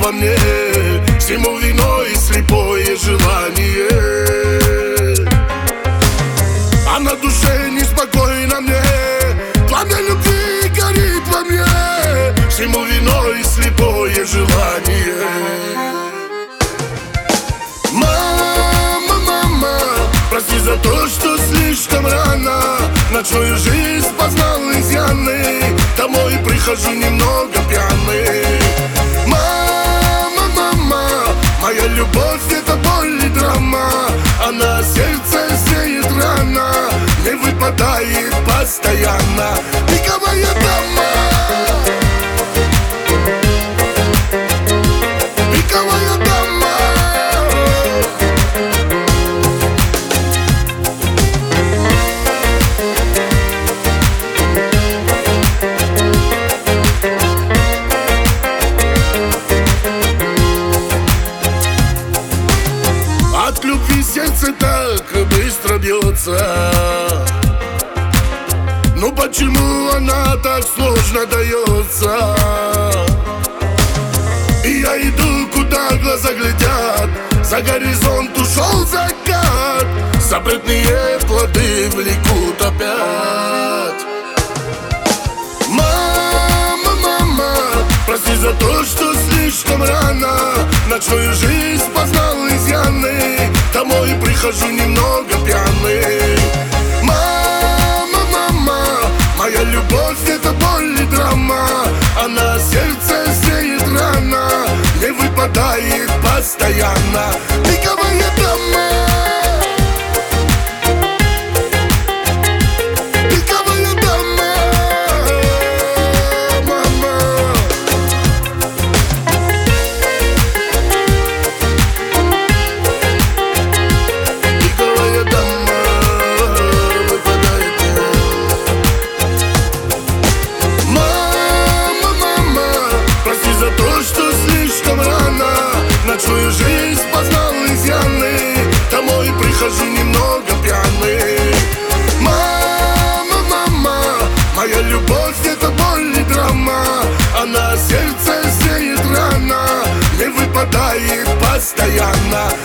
во мне, всему виной слепое желание. А на душе неспокойно мне, пламя любви горит во мне, всему виной слепое желание. Мама, мама, прости за то, что слишком рано ночную жизнь познал изъяны, домой прихожу немного пьяный. Мама, мама, моя любовь — это боль и драма, а на сердце зреет рана, не выпадает постоянно пиковая дама. Пиковая дама. От любви сердце так быстро бьется, ну почему она так сложно дается? И я иду, куда глаза глядят, за горизонт ушел закат, запретные плоды влекут опять. Мама, мама, прости за то, что слишком рано ночную жизнь познал изъяны, домой прихожу немного пьяный. Мама, мама, моя любовь — это боль и драма, а на сердце зреет рана, не выпадает постоянно пиковая дама. Пиковая дама, мама. Пиковая дама выпадает. Мама, мама, прости за то, что слишком рано ночную жизнь познал изъяны, домой прихожу немного пьяный. Мама, мама, моя любовь — это боль и драма, а на сердце зреет рана, не выпадает постоянно